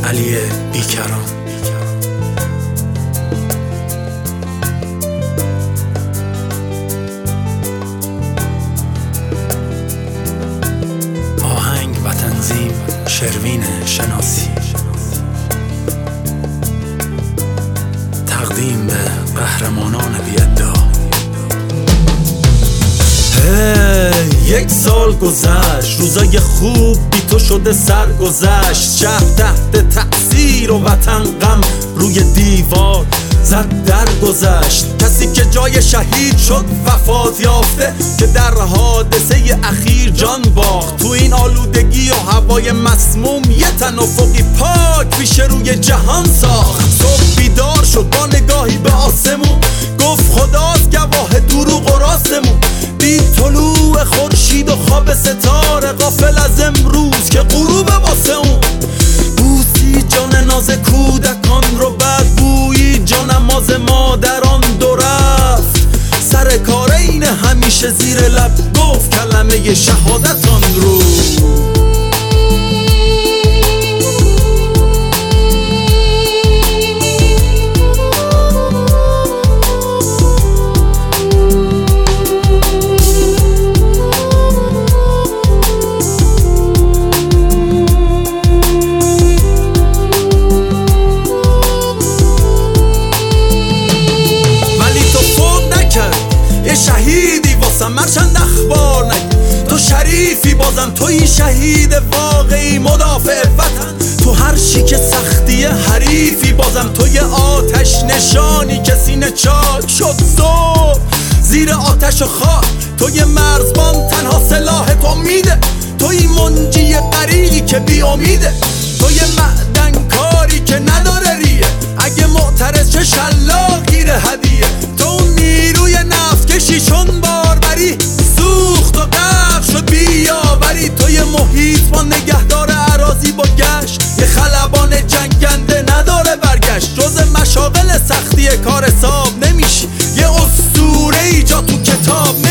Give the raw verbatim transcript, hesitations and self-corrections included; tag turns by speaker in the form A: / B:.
A: علی بیکران. آهنگ و تنظیم شروین شناسی. تقدیم به قهرمانان بی‌ادعا. هی یک سال گذشت، روزای خوب بی تو شده سرگذشت. شهر تحت تأثیر و وطن غم روی دیوار زد در گذشت. کسی که جای شهید شد وفات یافته، که در حادثه اخیر جان باخت. تو این آلودگی و هوای مسموم یه تن افقی پاک پیش روی جهان ساخت. صبح بیدار شد با نگاهی به آسمون، گفت خداست گواه دروغ و راستمون. دید طلوع خورشید و خواب ستاره، غافل از امروز که غروب واسه اون. بوسی جان ناز کودکان رو، بعد بویی جان نماز مادران دو رفت. سر کار این همیشه زیر لب گفت کلمه شهادتان رو. شهیدی واسم مرچند اخبار نگی، تو شریفی بازم توی شهید واقعی مدافع وطن. تو هر چی که سختی حریفی بازم توی آتش نشانی که سینه چاک شد صبح زیر آتش و خاک. توی مرزبان تنها سلاح تو میده، توی منجی غریقی که بی امیده. توی معدن کاری که نداره ریه، اگه معترض چه شلاقگیر هدیه. تو نیروی نفت کشی چون باربری، سوخت و غرق شد بیاوری. توی محیط با نگهدار اراضی با گشت، یه خلبان جنگنده نداره برگشت. جز مشاغل سختی کار حساب نمیشی، یه اسطوره ای جا تو کتاب